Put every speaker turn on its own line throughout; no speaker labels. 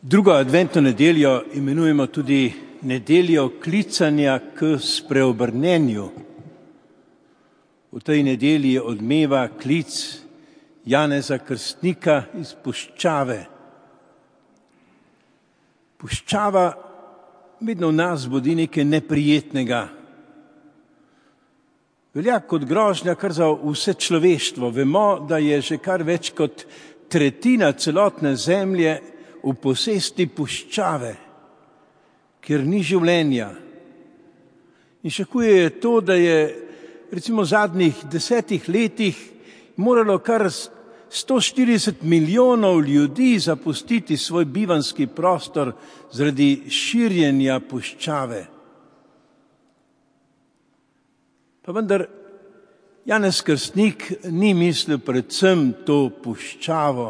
Drugo adventno nedeljo imenujemo tudi nedeljo klicanja k spreobrnenju. V tej nedelji odmeva klic Janeza Krstnika iz puščave. Puščava vedno v nas budi nekaj neprijetnega. Velja kot grožnja kar za vse človeštvo. Vemo, da je že kar več kot tretjina celotne zemlje v posesti puščave, kjer ni življenja. In še huje je to, da je recimo v zadnjih 10 letih moralo kar 140 milijonov ljudi zapustiti svoj bivanski prostor zaradi širjenja puščave. Pa vendar Janez Krstnik ni mislil predvsem to puščavo,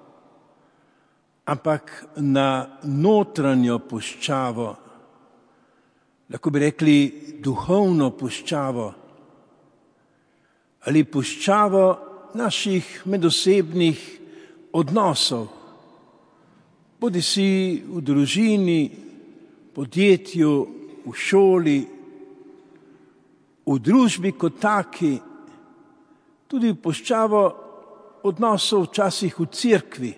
ampak na notranjo puščavo, lahko bi rekli duhovno puščavo ali puščavo naših medosebnih odnosov, bodisi v družini, podjetju, v šoli, v družbi kot taki, tudi puščavo odnosov včasih v cerkvi.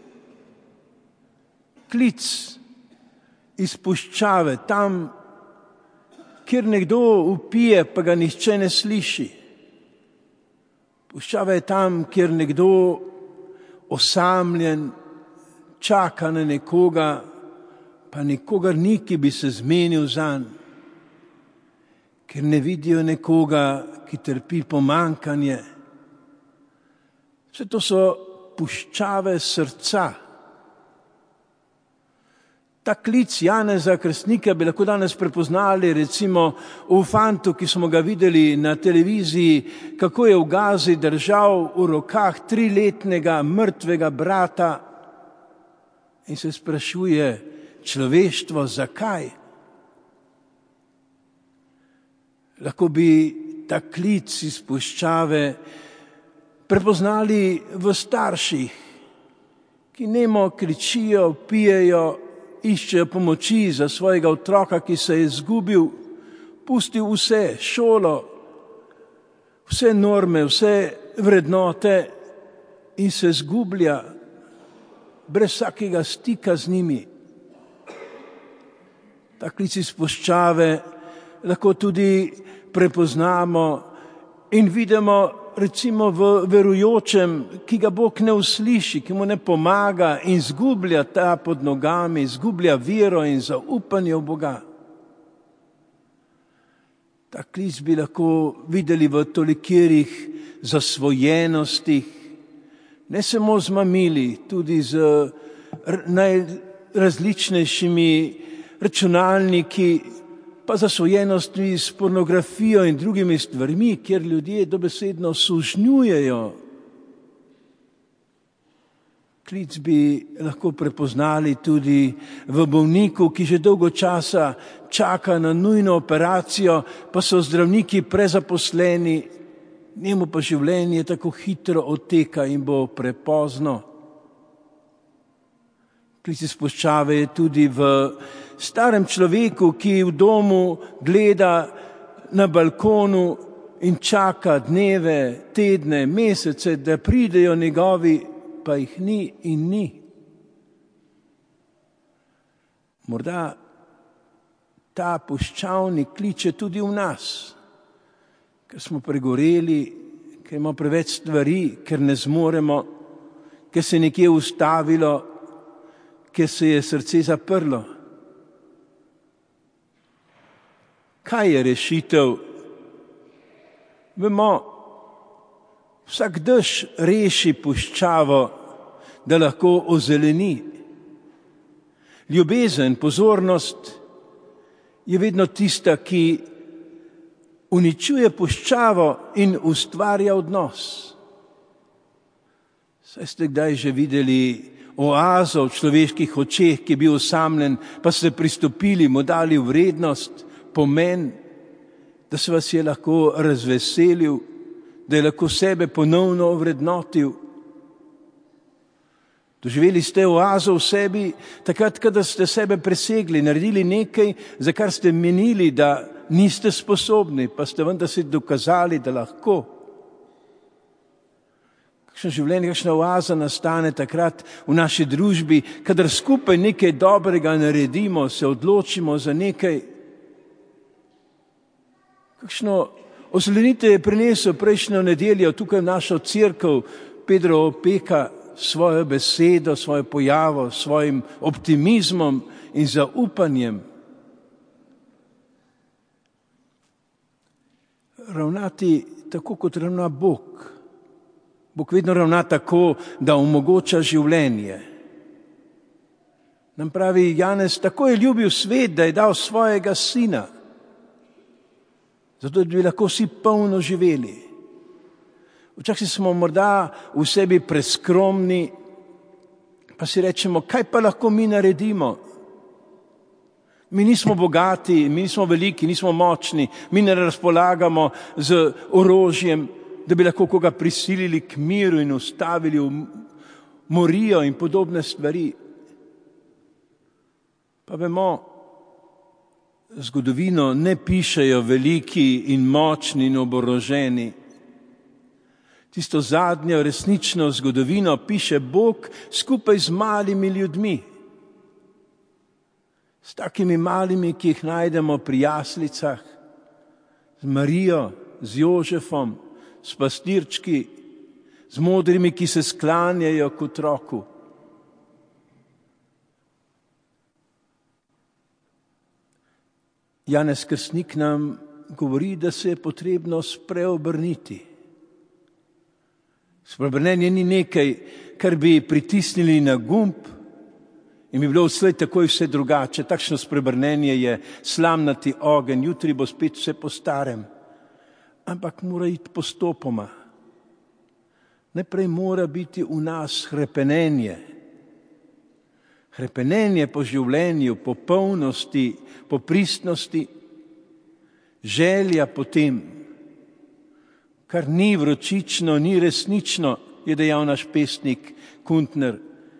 Klic iz puščave, tam, kjer nekdo vpije, pa ga nihče ne sliši. Puščava je tam, kjer nekdo osamljen čaka na nekoga, pa nikogar ni, ki bi se zmenil zanj. Ker ne vidijo nekoga, ki trpi pomanjkanje. Vse to so puščave srca. Ta klic Janeza Krstnika bi lahko danes prepoznali recimo v fantu, ki smo ga videli na televiziji, kako je v Gazi držal v rokah 3-letnega mrtvega brata in se sprašuje človeštvo, zakaj. Lahko bi ta klic iz puščave prepoznali v starših, ki nemo kričijo, pijejo, iščejo pomoči za svojega otroka, ki se je izgubil, pustil vse, šolo, vse norme, vse vrednote in se izgublja brez vsakega stika z njimi. Ta klic iz puščave lahko tudi prepoznamo in vidimo recimo v verujočem, ki ga Bog ne usliši, ki mu ne pomaga in izgublja ta pod nogami, izgublja vero in zaupanje v Boga. Ta klic bi lahko videli v tolikih zasvojenostih, ne samo z mamili, tudi z najrazličnejšimi računalniki, pa zasvojenostmi s pornografijo in drugimi stvarmi, kjer ljudje dobesedno sužnjujejo. Klic bi lahko prepoznali tudi v bolniku, ki že dolgo časa čaka na nujno operacijo, pa so zdravniki prezaposleni, njemu pa življenje tako hitro odteka in bo prepozno. Klic iz puščave je tudi v starem človeku, ki v domu gleda na balkonu in čaka dneve, tedne, mesece, da pridejo njegovi, pa jih ni in ni. Morda ta puščavni kliče tudi v nas, ker smo pregoreli, ker imamo preveč stvari, ker ne zmoremo, ker se je nekje ustavilo, ker se je srce zaprlo. Kaj je rešitev? Vemo, vsak dež reši puščavo, da lahko ozeleni. Ljubezen, pozornost je vedno tista, ki uničuje puščavo in ustvarja odnos. Saj ste kdaj že videli oazo v človeških očeh, ki je bil osamljen, pa ste pristopili, mu dali vrednost, pomen, da se vas je lahko razveselil, da je lahko sebe ponovno ovrednotil. Doživeli ste oazo v sebi, takrat, kada ste sebe presegli, naredili nekaj, za kar ste menili, da niste sposobni, pa ste vendar si dokazali, da lahko. Kakšno življenje, kakšna oaza nastane takrat v naši družbi, kadar skupaj nekaj dobrega naredimo, se odločimo za nekaj. Kakšno ozelenitev je prinesel prejšnjo nedeljo tukaj v našo cerkev Pedro Opeka, svojo besedo, svojo pojavo, svojim optimizmom in zaupanjem. Ravnati tako, kot ravna Bog. Bog vedno ravna tako, da omogoča življenje. Nam pravi Janez, tako je ljubil svet, da je dal svojega sina, zato da bi lahko vsi polno živeli. Včasih smo morda v sebi preskromni, pa si rečemo, kaj pa lahko mi naredimo? Mi nismo bogati, mi nismo veliki, nismo močni, mi ne razpolagamo z orožjem, da bi lahko koga prisilili k miru in ustavili v morijo in podobne stvari. Pa vemo, zgodovino ne pišejo veliki in močni in oboroženi. Tisto zadnjo resnično zgodovino piše Bog skupaj z malimi ljudmi. S takimi malimi, ki jih najdemo pri jaslicah, z Marijo, z Jožefom, s pastirčki, z modrimi, ki se sklanjajo k otroku. Janez Krstnik nam govori, da se je potrebno spreobrniti. Spreobrnenje ni nekaj, kar bi pritisnili na gumb in bi bilo vslej takoj vse drugače. Takšno spreobrnenje je slamnati ogenj, jutri bo spet vse po starem. Ampak mora iti postopoma. Najprej mora biti v nas hrepenenje. Hrepenenje po življenju, po polnosti, po pristnosti, želja po tem, kar ni vročično, ni resnično, je dejal naš pesnik Kuntner.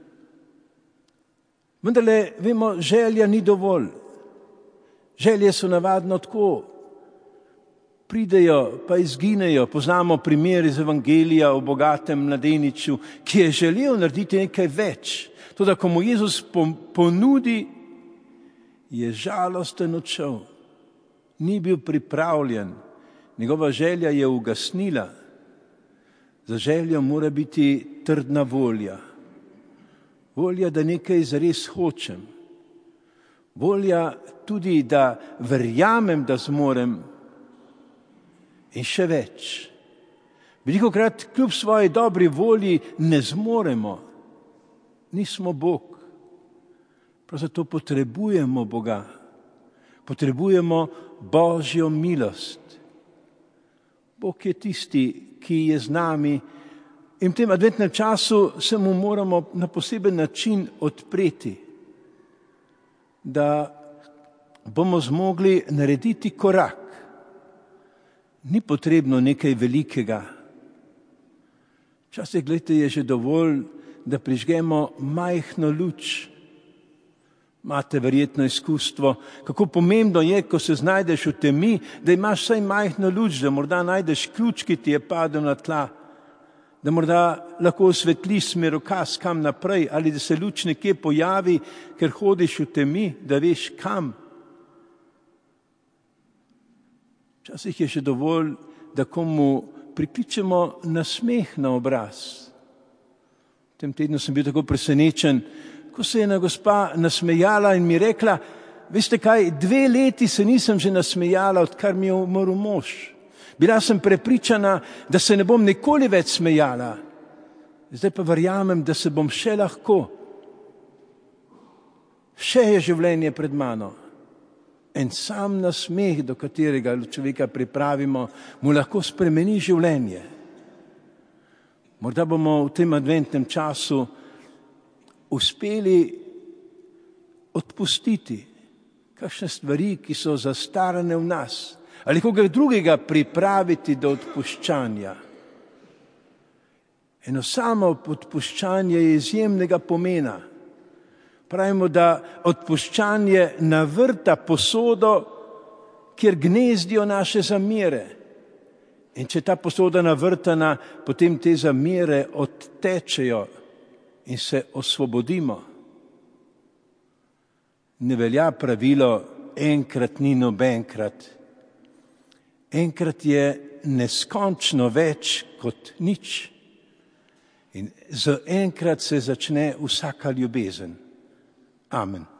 Vendarle, vemo, želja ni dovolj. Želje so navadno tako. Pridejo, pa izginejo. Poznamo primer iz Evangelija o bogatem mladeniču, ki je želel narediti nekaj več. Toda, ko mu Jezus ponudi, je žalosten odšel. Ni bil pripravljen. Njegova želja je ugasnila. Za željo mora biti trdna volja. Volja, da nekaj zares hočem. Volja tudi, da verjamem, da zmorem. In še več. Velikokrat kljub svoji dobri volji ne zmoremo. Nismo Bog. Prav zato potrebujemo Boga. Potrebujemo Božjo milost. Bog je tisti, ki je z nami in v tem adventnem času se mu moramo na poseben način odpreti, da bomo zmogli narediti korak. Ni potrebno nekaj velikega. Včasih, gledajte, je že dovolj, da prižgemo majhno luč. Imate verjetno izkustvo, kako pomembno je, ko se znajdeš v temi, da imaš vsaj majhno luč, da morda najdeš ključ, ki ti je padel na tla, da morda lahko osvetli smerokaz kam naprej, ali da se luč nekje pojavi, ker hodiš v temi, da veš kam. Včasih je še dovolj, da komu prikličemo nasmeh na obraz. V tem tednu sem bil tako presenečen, ko se je ena gospa nasmejala in mi rekla, veste kaj, 2 leti se nisem že nasmejala, odkar mi je umrl mož. Bila sem prepričana, da se ne bom nikoli več smejala. Zdaj pa verjamem, da se bom še lahko. Še je življenje pred mano. En sam nasmeh, do katerega človeka pripravimo, mu lahko spremeni življenje. Morda bomo v tem adventnem času uspeli odpustiti kakšne stvari, ki so zastarane v nas, ali koga drugega pripraviti do odpuščanja. Eno samo odpuščanje je izjemnega pomena. Pravimo, da odpuščanje navrta posodo, kjer gnezdijo naše zamere. In če ta posoda navrtana, potem te zamere odtečejo in se osvobodimo. Ne velja pravilo enkrat ni nobenkrat. Enkrat je neskončno več kot nič. In z enkrat se začne vsaka ljubezen. Amen.